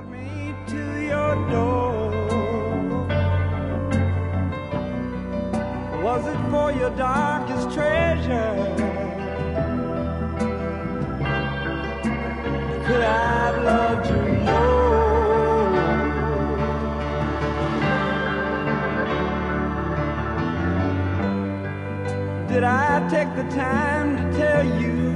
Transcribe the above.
Me to your door. Was it for your darkest treasure? Could I have loved you more? Did I take the time to tell you